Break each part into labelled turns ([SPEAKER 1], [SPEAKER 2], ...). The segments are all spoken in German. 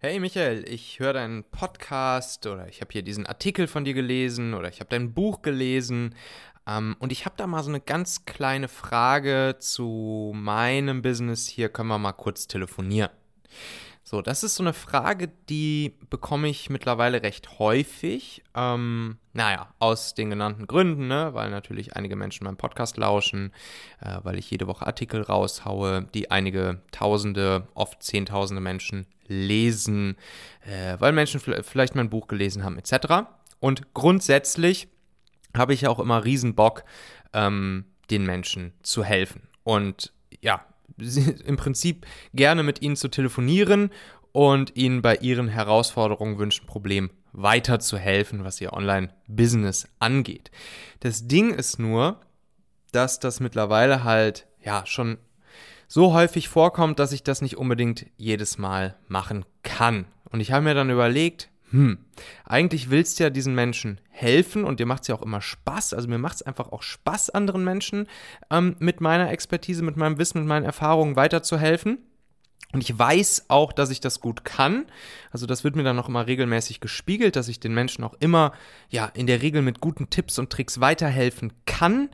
[SPEAKER 1] Hey Michael, ich höre deinen Podcast oder ich habe hier diesen Artikel von dir gelesen oder ich habe dein Buch gelesen und ich habe da mal so eine ganz kleine Frage zu meinem Business. Hier können wir mal kurz telefonieren. So, das ist so eine Frage, die bekomme ich mittlerweile recht häufig. Aus den genannten Gründen, ne? Weil natürlich einige Menschen meinen Podcast lauschen, weil ich jede Woche Artikel raushaue, die einige Tausende, oft Zehntausende Menschen lesen, weil Menschen vielleicht mein Buch gelesen haben, etc. Und grundsätzlich habe ich ja auch immer riesen Bock, den Menschen zu helfen. Und ja, im Prinzip gerne mit ihnen zu telefonieren und ihnen bei ihren Herausforderungen, Wünschen, Problemen weiterzuhelfen, was ihr Online-Business angeht. Das Ding ist nur, dass das mittlerweile halt schon so häufig vorkommt, dass ich das nicht unbedingt jedes Mal machen kann. Und ich habe mir dann überlegt, eigentlich willst du ja diesen Menschen helfen und dir macht es ja auch immer Spaß. Also mir macht es einfach auch Spaß, anderen Menschen mit meiner Expertise, mit meinem Wissen, mit meinen Erfahrungen weiterzuhelfen. Und ich weiß auch, dass ich das gut kann. Also das wird mir dann auch immer regelmäßig gespiegelt, dass ich den Menschen auch immer, in der Regel mit guten Tipps und Tricks weiterhelfen kann.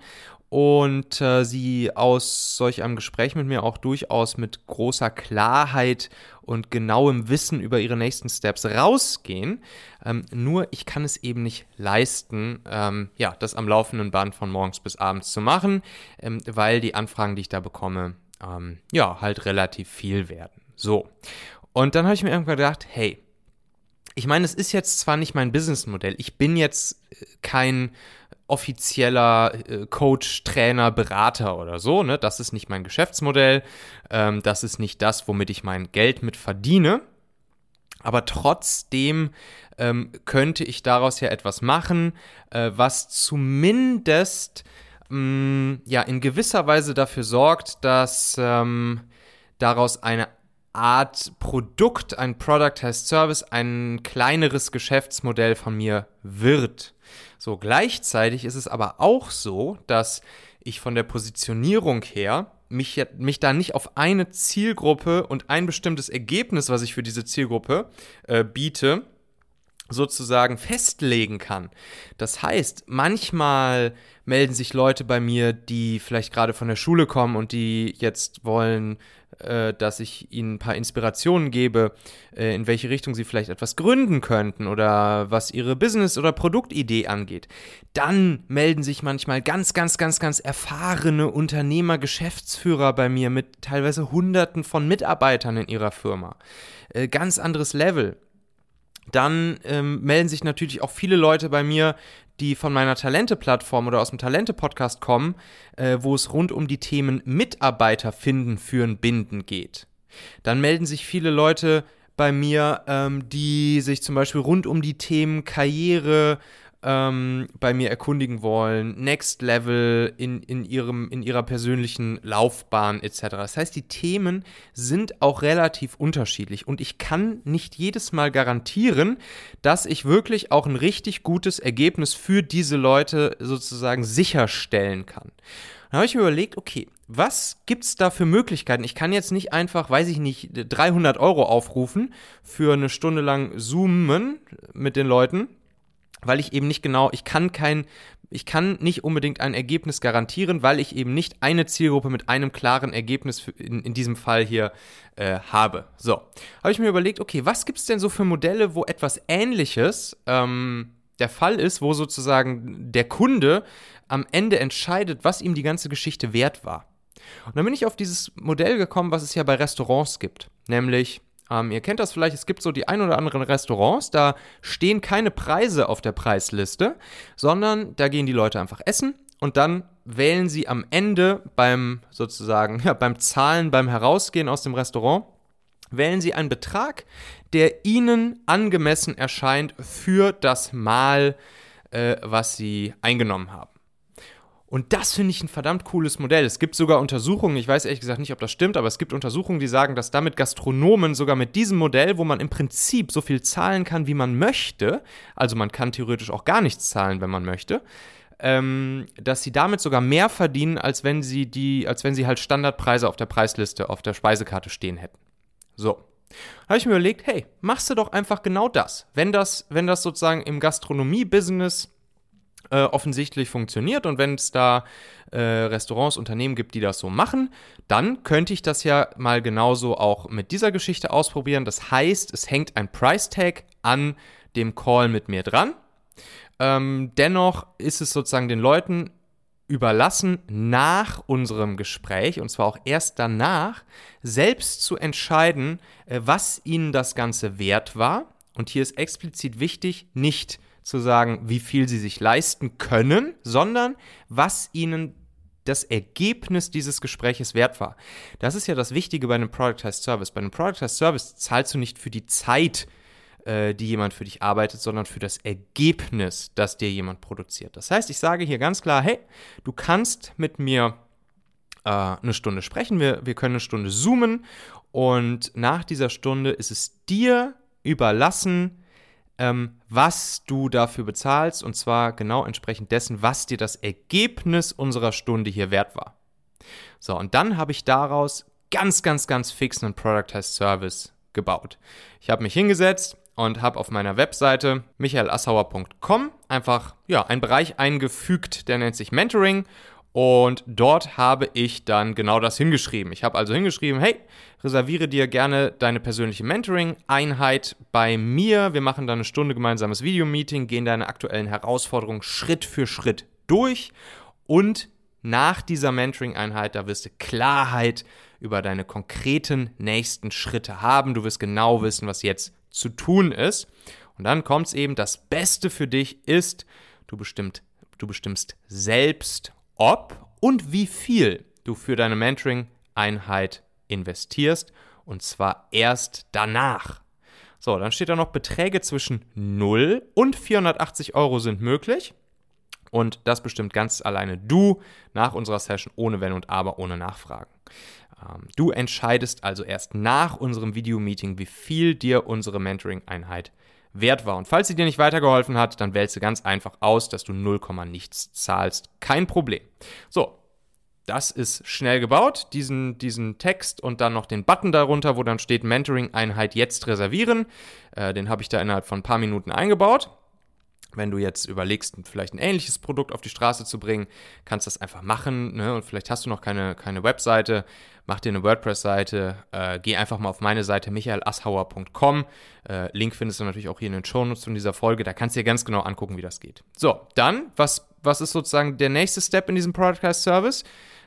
[SPEAKER 1] Und sie aus solch einem Gespräch mit mir auch durchaus mit großer Klarheit und genauem Wissen über ihre nächsten Steps rausgehen. Nur ich kann es eben nicht leisten, das am laufenden Band von morgens bis abends zu machen, weil die Anfragen, die ich da bekomme, halt relativ viel werden. So. Und dann habe ich mir irgendwann gedacht, hey, ich meine, es ist jetzt zwar nicht mein Businessmodell, ich bin jetzt kein offizieller Coach, Trainer, Berater oder so, ne? Das ist nicht mein Geschäftsmodell, das ist nicht das, womit ich mein Geld mit verdiene, aber trotzdem könnte ich daraus ja etwas machen, was zumindest in gewisser Weise dafür sorgt, dass daraus eine Art Produkt, ein Product heißt Service, ein kleineres Geschäftsmodell von mir wird. So, gleichzeitig ist es aber auch so, dass ich von der Positionierung her mich da nicht auf eine Zielgruppe und ein bestimmtes Ergebnis, was ich für diese Zielgruppe biete, sozusagen festlegen kann. Das heißt, manchmal melden sich Leute bei mir, die vielleicht gerade von der Schule kommen und die jetzt wollen, dass ich ihnen ein paar Inspirationen gebe, in welche Richtung sie vielleicht etwas gründen könnten oder was ihre Business- oder Produktidee angeht. Dann melden sich manchmal ganz, ganz, ganz, ganz erfahrene Unternehmer, Geschäftsführer bei mir mit teilweise Hunderten von Mitarbeitern in ihrer Firma. Ganz anderes Level. Dann melden sich natürlich auch viele Leute bei mir, die von meiner Talente-Plattform oder aus dem Talente-Podcast kommen, wo es rund um die Themen Mitarbeiter finden, führen, binden geht. Dann melden sich viele Leute bei mir, die sich zum Beispiel rund um die Themen Karriere bei mir erkundigen wollen, Next Level in ihrer persönlichen Laufbahn etc. Das heißt, die Themen sind auch relativ unterschiedlich und ich kann nicht jedes Mal garantieren, dass ich wirklich auch ein richtig gutes Ergebnis für diese Leute sozusagen sicherstellen kann. Dann habe ich mir überlegt, okay, was gibt es da für Möglichkeiten? Ich kann jetzt nicht einfach, 300 Euro aufrufen für eine Stunde lang zoomen mit den Leuten, weil ich eben nicht ich kann nicht unbedingt ein Ergebnis garantieren, weil ich eben nicht eine Zielgruppe mit einem klaren Ergebnis in diesem Fall hier habe. So, habe ich mir überlegt, okay, was gibt es denn so für Modelle, wo etwas Ähnliches der Fall ist, wo sozusagen der Kunde am Ende entscheidet, was ihm die ganze Geschichte wert war. Und dann bin ich auf dieses Modell gekommen, was es ja bei Restaurants gibt, nämlich ihr kennt das vielleicht, es gibt so die ein oder anderen Restaurants, da stehen keine Preise auf der Preisliste, sondern da gehen die Leute einfach essen und dann wählen sie am Ende beim Zahlen, beim Herausgehen aus dem Restaurant, wählen sie einen Betrag, der ihnen angemessen erscheint für das Mahl, was sie eingenommen haben. Und das finde ich ein verdammt cooles Modell. Es gibt sogar Untersuchungen, ich weiß ehrlich gesagt nicht, ob das stimmt, aber es gibt Untersuchungen, die sagen, dass damit Gastronomen sogar mit diesem Modell, wo man im Prinzip so viel zahlen kann, wie man möchte, also man kann theoretisch auch gar nichts zahlen, wenn man möchte, dass sie damit sogar mehr verdienen, als wenn sie halt Standardpreise auf der Preisliste, auf der Speisekarte stehen hätten. So. Da habe ich mir überlegt, hey, machst du doch einfach genau das. Wenn das sozusagen im Gastronomie-Business offensichtlich funktioniert und wenn es da Restaurants, Unternehmen gibt, die das so machen, dann könnte ich das ja mal genauso auch mit dieser Geschichte ausprobieren. Das heißt, es hängt ein Price-Tag an dem Call mit mir dran. Dennoch ist es sozusagen den Leuten überlassen, nach unserem Gespräch, und zwar auch erst danach, selbst zu entscheiden, was ihnen das Ganze wert war. Und hier ist explizit wichtig, nicht zu sagen, wie viel sie sich leisten können, sondern was ihnen das Ergebnis dieses Gespräches wert war. Das ist ja das Wichtige bei einem Productized Service. Bei einem Productized Service zahlst du nicht für die Zeit, die jemand für dich arbeitet, sondern für das Ergebnis, das dir jemand produziert. Das heißt, ich sage hier ganz klar, hey, du kannst mit mir eine Stunde sprechen, wir können eine Stunde zoomen und nach dieser Stunde ist es dir überlassen, was du dafür bezahlst und zwar genau entsprechend dessen, was dir das Ergebnis unserer Stunde hier wert war. So, und dann habe ich daraus ganz fix einen Productized Service gebaut. Ich habe mich hingesetzt und habe auf meiner Webseite michaelassauer.com einfach einen Bereich eingefügt, der nennt sich Mentoring und dort habe ich dann genau das hingeschrieben. Ich habe also hingeschrieben, hey, reserviere dir gerne deine persönliche Mentoring-Einheit bei mir. Wir machen dann eine Stunde gemeinsames Videomeeting, gehen deine aktuellen Herausforderungen Schritt für Schritt durch und nach dieser Mentoring-Einheit, da wirst du Klarheit über deine konkreten nächsten Schritte haben. Du wirst genau wissen, was jetzt zu tun ist. Und dann kommt es eben, das Beste für dich ist, du bestimmst selbst, ob und wie viel du für deine Mentoring-Einheit investierst und zwar erst danach. So, dann steht da noch, Beträge zwischen 0 und 480 Euro sind möglich und das bestimmt ganz alleine du nach unserer Session, ohne Wenn und Aber, ohne Nachfragen. Du entscheidest also erst nach unserem Videomeeting, wie viel dir unsere Mentoring-Einheit wert war. Und falls sie dir nicht weitergeholfen hat, dann wählst du ganz einfach aus, dass du 0, nichts zahlst. Kein Problem. So, das ist schnell gebaut, diesen Text und dann noch den Button darunter, wo dann steht Mentoring-Einheit jetzt reservieren. Den habe ich da innerhalb von ein paar Minuten eingebaut. Wenn du jetzt überlegst, vielleicht ein ähnliches Produkt auf die Straße zu bringen, kannst du das einfach machen, ne? Und vielleicht hast du noch keine Webseite, mach dir eine WordPress-Seite, geh einfach mal auf meine Seite michaelassauer.com. Link findest du natürlich auch hier in den Shownotes von dieser Folge, da kannst du dir ganz genau angucken, wie das geht. So, dann, was ist sozusagen der nächste Step in diesem Productized Service?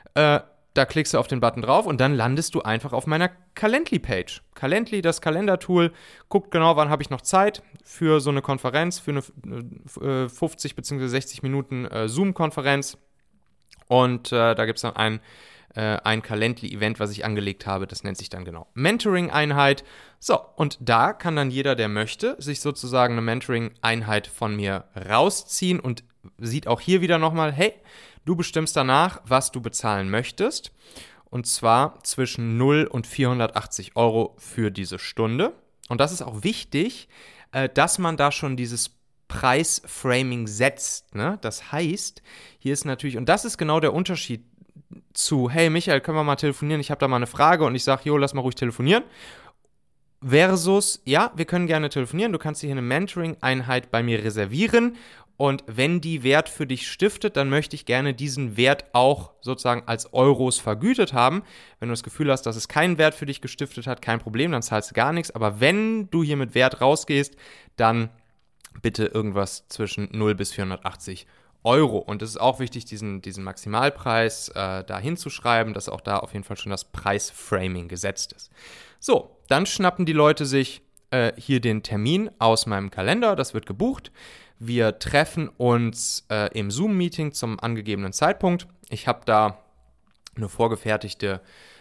[SPEAKER 1] Da klickst du auf den Button drauf und dann landest du einfach auf meiner Calendly-Page. Calendly, das Kalendertool, guckt genau, wann habe ich noch Zeit für so eine Konferenz, für eine 50 bzw. 60 Minuten Zoom-Konferenz. Und da gibt es dann ein Calendly-Event, was ich angelegt habe, das nennt sich dann genau Mentoring-Einheit. So, und da kann dann jeder, der möchte, sich sozusagen eine Mentoring-Einheit von mir rausziehen und sieht auch hier wieder nochmal, hey, du bestimmst danach, was du bezahlen möchtest, und zwar zwischen 0 und 480 Euro für diese Stunde. Und das ist auch wichtig, dass man da schon dieses Preisframing setzt, ne? Das heißt, hier ist natürlich, und das ist genau der Unterschied zu, hey Michael, können wir mal telefonieren, ich habe da mal eine Frage und ich sage, jo, lass mal ruhig telefonieren, versus, ja, wir können gerne telefonieren, du kannst dir hier eine Mentoring-Einheit bei mir reservieren. Und wenn die Wert für dich stiftet, dann möchte ich gerne diesen Wert auch sozusagen als Euros vergütet haben. Wenn du das Gefühl hast, dass es keinen Wert für dich gestiftet hat, kein Problem, dann zahlst du gar nichts. Aber wenn du hier mit Wert rausgehst, dann bitte irgendwas zwischen 0 bis 480 Euro. Und es ist auch wichtig, diesen Maximalpreis da hinzuschreiben, dass auch da auf jeden Fall schon das Preisframing gesetzt ist. So, dann schnappen die Leute sich hier den Termin aus meinem Kalender, das wird gebucht. Wir treffen uns im Zoom-Meeting zum angegebenen Zeitpunkt. Ich habe da eine vorgefertigte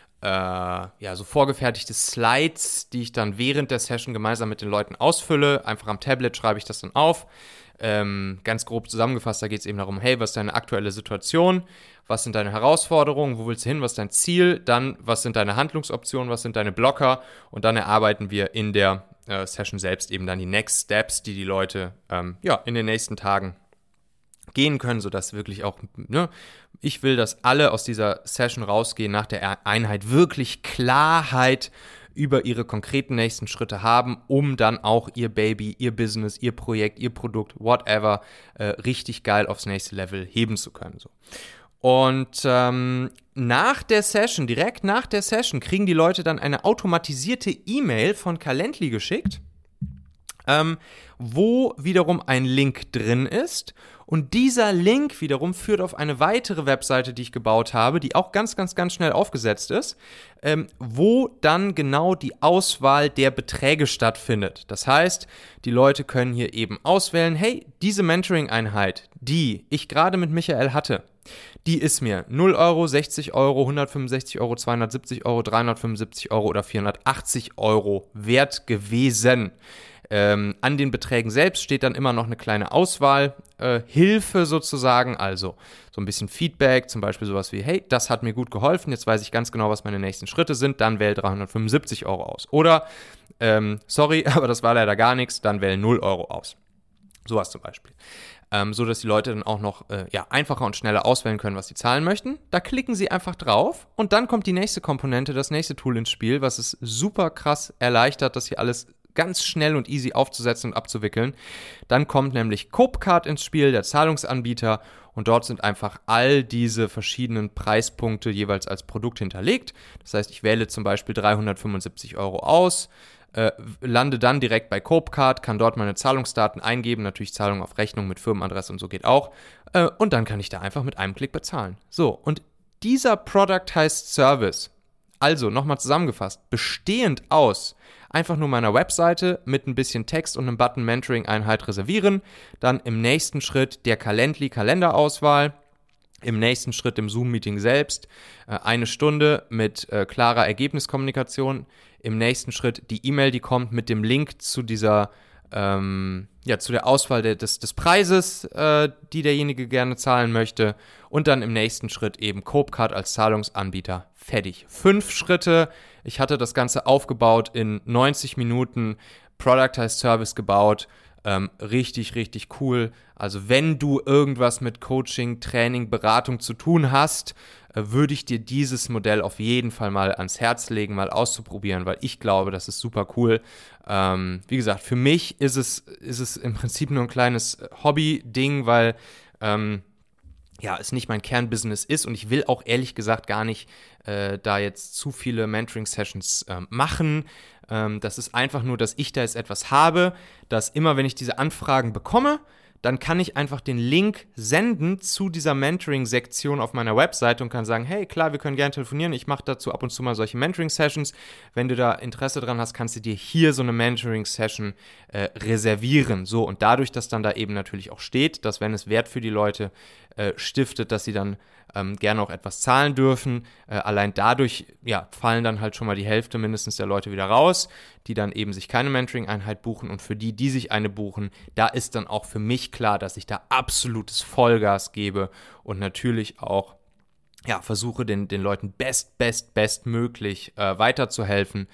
[SPEAKER 1] Slides, die ich dann während der Session gemeinsam mit den Leuten ausfülle. Einfach am Tablet schreibe ich das dann auf. Ganz grob zusammengefasst, da geht es eben darum, hey, was ist deine aktuelle Situation? Was sind deine Herausforderungen? Wo willst du hin? Was ist dein Ziel? Dann, was sind deine Handlungsoptionen? Was sind deine Blocker? Und dann erarbeiten wir in der Session selbst eben dann die Next Steps, die Leute in den nächsten Tagen gehen können, sodass wirklich auch, ich will, dass alle aus dieser Session rausgehen, nach der Einheit wirklich Klarheit über ihre konkreten nächsten Schritte haben, um dann auch ihr Baby, ihr Business, ihr Projekt, ihr Produkt, whatever, richtig geil aufs nächste Level heben zu können. So. Und nach der Session, direkt nach der Session, kriegen die Leute dann eine automatisierte E-Mail von Calendly geschickt, wo wiederum ein Link drin ist. Und dieser Link wiederum führt auf eine weitere Webseite, die ich gebaut habe, die auch ganz, ganz, ganz schnell aufgesetzt ist, wo dann genau die Auswahl der Beträge stattfindet. Das heißt, die Leute können hier eben auswählen, hey, diese Mentoring-Einheit, die ich gerade mit Michael hatte, die ist mir 0 Euro, 60 Euro, 165 Euro, 270 Euro, 375 Euro oder 480 Euro wert gewesen. An den Beträgen selbst steht dann immer noch eine kleine Auswahl, Hilfe sozusagen, also so ein bisschen Feedback, zum Beispiel sowas wie, hey, das hat mir gut geholfen, jetzt weiß ich ganz genau, was meine nächsten Schritte sind, dann wähle 375 Euro aus. Oder, sorry, aber das war leider gar nichts, dann wähle 0 Euro aus. Sowas zum Beispiel. So dass die Leute dann auch noch einfacher und schneller auswählen können, was sie zahlen möchten. Da klicken sie einfach drauf und dann kommt die nächste Komponente, das nächste Tool ins Spiel, was es super krass erleichtert, das hier alles ganz schnell und easy aufzusetzen und abzuwickeln. Dann kommt nämlich Copecard ins Spiel, der Zahlungsanbieter, und dort sind einfach all diese verschiedenen Preispunkte jeweils als Produkt hinterlegt. Das heißt, ich wähle zum Beispiel 375 Euro aus, lande dann direkt bei Copecard, kann dort meine Zahlungsdaten eingeben, natürlich Zahlung auf Rechnung mit Firmenadresse und so geht auch, und dann kann ich da einfach mit einem Klick bezahlen. So, und dieser Product heißt Service. Also, nochmal zusammengefasst, bestehend aus einfach nur meiner Webseite mit ein bisschen Text und einem Button Mentoring-Einheit reservieren, dann im nächsten Schritt der Calendly-Kalenderauswahl, im nächsten Schritt im Zoom-Meeting selbst, 1 Stunde mit klarer Ergebniskommunikation, im nächsten Schritt die E-Mail, die kommt mit dem Link zu dieser zu der Auswahl des Preises, die derjenige gerne zahlen möchte, und dann im nächsten Schritt eben Copecard als Zahlungsanbieter. Fertig. 5 Schritte. Ich hatte das Ganze aufgebaut in 90 Minuten, Product heißt Service gebaut. Richtig, richtig cool. Also wenn du irgendwas mit Coaching, Training, Beratung zu tun hast, würde ich dir dieses Modell auf jeden Fall mal ans Herz legen, mal auszuprobieren, weil ich glaube, das ist super cool. Wie gesagt, für mich ist es im Prinzip nur ein kleines Hobby-Ding, weil es nicht mein Kernbusiness ist, und ich will auch ehrlich gesagt gar nicht da jetzt zu viele Mentoring-Sessions machen. Das ist einfach nur, dass ich da jetzt etwas habe, dass immer, wenn ich diese Anfragen bekomme, dann kann ich einfach den Link senden zu dieser Mentoring-Sektion auf meiner Webseite und kann sagen, hey, klar, wir können gerne telefonieren, ich mache dazu ab und zu mal solche Mentoring-Sessions. Wenn du da Interesse dran hast, kannst du dir hier so eine Mentoring-Session reservieren. So, und dadurch, dass dann da eben natürlich auch steht, dass wenn es Wert für die Leute stiftet, dass sie dann gerne auch etwas zahlen dürfen. Allein dadurch fallen dann halt schon mal die Hälfte mindestens der Leute wieder raus, die dann eben sich keine Mentoring-Einheit buchen, und für die sich eine buchen, da ist dann auch für mich klar, dass ich da absolutes Vollgas gebe und natürlich auch versuche, den Leuten bestmöglich weiterzuhelfen,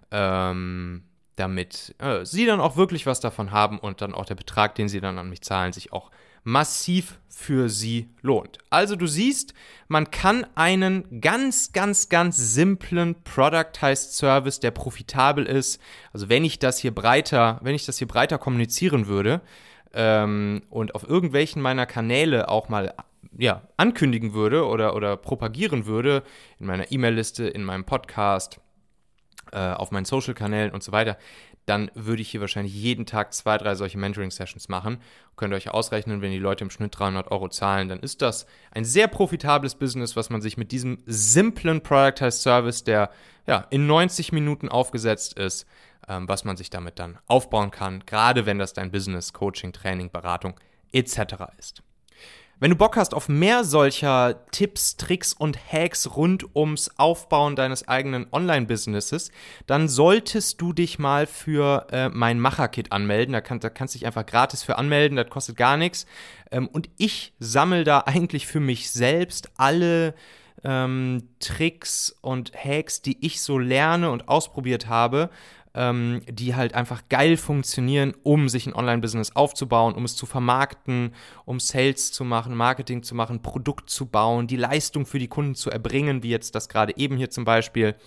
[SPEAKER 1] damit sie dann auch wirklich was davon haben und dann auch der Betrag, den sie dann an mich zahlen, sich auch massiv für sie lohnt. Also du siehst, man kann einen ganz, ganz, ganz simplen Product heißt Service, der profitabel ist. Also wenn ich das hier breiter kommunizieren würde und auf irgendwelchen meiner Kanäle auch mal ankündigen würde oder propagieren würde, in meiner E-Mail-Liste, in meinem Podcast, auf meinen Social-Kanälen und so weiter, dann würde ich hier wahrscheinlich jeden Tag 2, 3 solche Mentoring-Sessions machen. Könnt ihr euch ausrechnen, wenn die Leute im Schnitt 300 Euro zahlen, dann ist das ein sehr profitables Business, was man sich mit diesem simplen Productized Service, der in 90 Minuten aufgesetzt ist, was man sich damit dann aufbauen kann, gerade wenn das dein Business, Coaching, Training, Beratung etc. ist. Wenn du Bock hast auf mehr solcher Tipps, Tricks und Hacks rund ums Aufbauen deines eigenen Online-Businesses, dann solltest du dich mal für mein Macher-Kit anmelden. Da kannst du dich einfach gratis für anmelden, das kostet gar nichts. Und ich sammle da eigentlich für mich selbst alle Tricks und Hacks, die ich so lerne und ausprobiert habe, die halt einfach geil funktionieren, um sich ein Online-Business aufzubauen, um es zu vermarkten, um Sales zu machen, Marketing zu machen, Produkt zu bauen, die Leistung für die Kunden zu erbringen, wie jetzt das gerade eben hier zum Beispiel.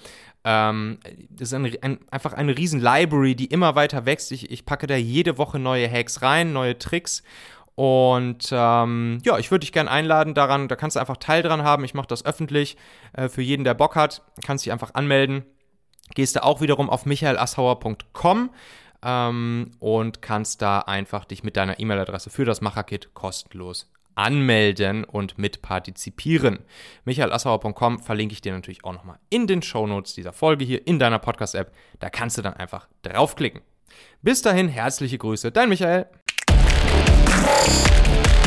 [SPEAKER 1] Das ist einfach eine riesen Library, die immer weiter wächst. Ich packe da jede Woche neue Hacks rein, neue Tricks. Und ich würde dich gerne einladen daran. Da kannst du einfach Teil dran haben. Ich mache das öffentlich für jeden, der Bock hat. Kannst dich einfach anmelden. Gehst du auch wiederum auf michaelassauer.com und kannst da einfach dich mit deiner E-Mail-Adresse für das Macherkit kostenlos anmelden und mitpartizipieren. michaelassauer.com verlinke ich dir natürlich auch nochmal in den Shownotes dieser Folge hier in deiner Podcast-App. Da kannst du dann einfach draufklicken. Bis dahin, herzliche Grüße, dein Michael.